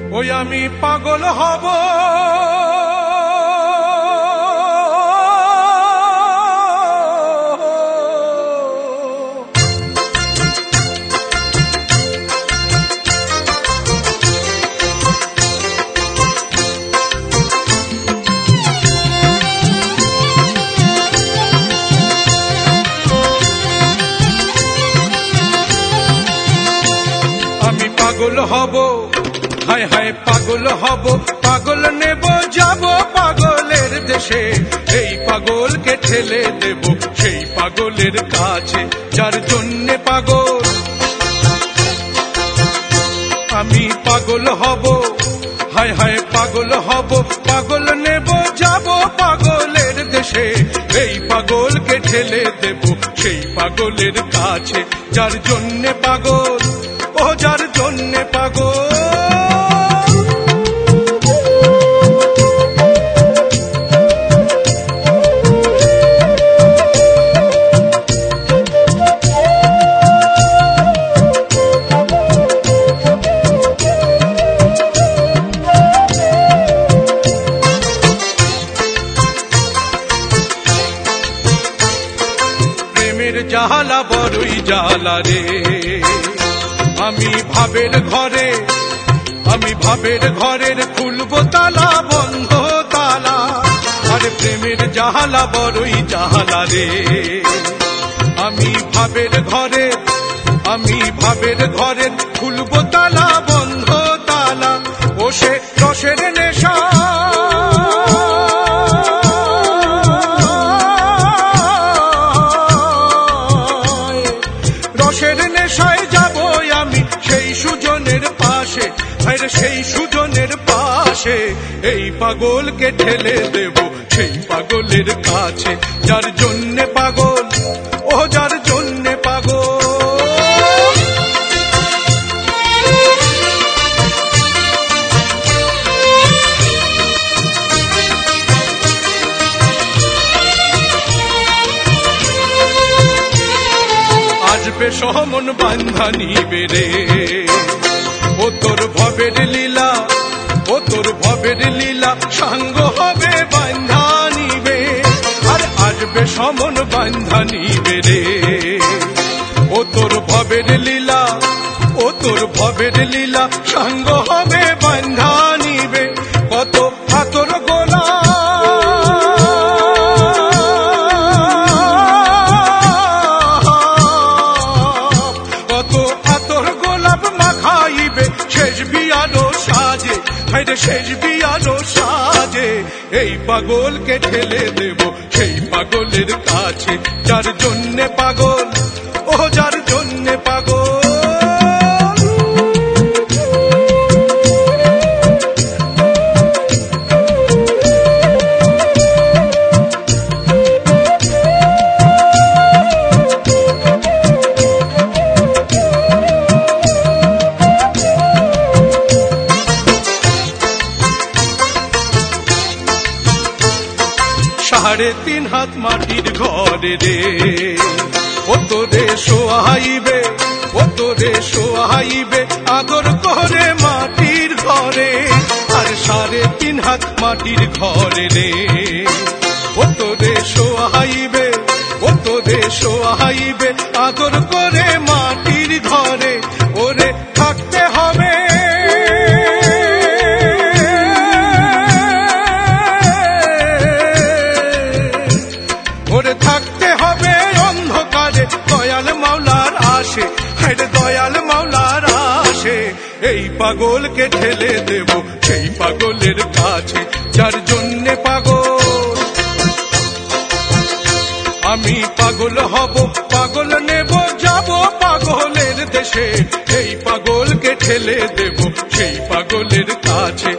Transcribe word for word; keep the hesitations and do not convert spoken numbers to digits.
ওই আমি পাগল হব আমি পাগল হব হায় হায় পাগল হব পাগল নেব যাব পাগলের দেশে এই পাগলকে ঠেলে দেব সেই পাগলের কাছে যার জন্য পাগল আমি পাগল হব হায় হায় পাগল হব পাগল নেব যাব পাগলের দেশে এই পাগলকে ঠেলে দেব সেই পাগলের কাছে যার জন্য পাগল ও যার জন্য পাগল প্রেমের জালা বড়ই জালা রে আমি ভাবের ঘরে আমি ভাবের ঘরের খুলবো তালা বন্ধ তালা আরে প্রেমের জাহালা বড়ই জাহালা রে আমি ভাবের ঘরে আমি ভাবের ঘরের খুলবো তালা বন্ধ তালা ও সে রসের নেশা রসের নেশায় যাব আমি সেই সুজনের পাশে আরে সেই সুজনের পাশে এই পাগলকে ঠেলে দেব সেই পাগলের কাছে যার জন্য পাগল ও যার জন্য পাগল আসবে সমন বান্ধা নিবে রে ও তোর ভবের লীলা ও তোর ভবের লীলা সাঙ্গ হবে বান্ধা নিবে আর আসবে সমন বান্ধা নিবে রে ও তোর ভবের লীলা ও তোর ভবের লীলা সাঙ্গ হবে বান্ধা নিবে কত হাতর গোলা শেষ বিয়ানো সাজে হাইরে শেষ বিয়ানো সাজে এই পাগলকে ঠেলে দেব সেই পাগলের কাছে যার জন্য পাগল ও যার জন্য পাগল সাড়ে তিন হাত মাটির ঘরে রে ও তোরে শোয়াইবে ও তোরে শোয়াইবে আদর করে মাটির ঘরে আর সাড়ে তিন হাত মাটির ঘরে রে ও তোরে শোয়াইবে ও তোরে শোয়াইবে আদর করে মাটির ঘরে ওরে থাকতে হবে থাকতে হবে অন্ধকারে দয়াল মাওলার আসে হায়রে দয়াল মাওলার আসে এই পাগলকে ঠেলে দেব সেই পাগলের কাছে যার জন্য পাগল আমি পাগল হব পাগল নেব যাব পাগলের দেশে এই পাগলকে ঠেলে দেব সেই পাগলের কাছে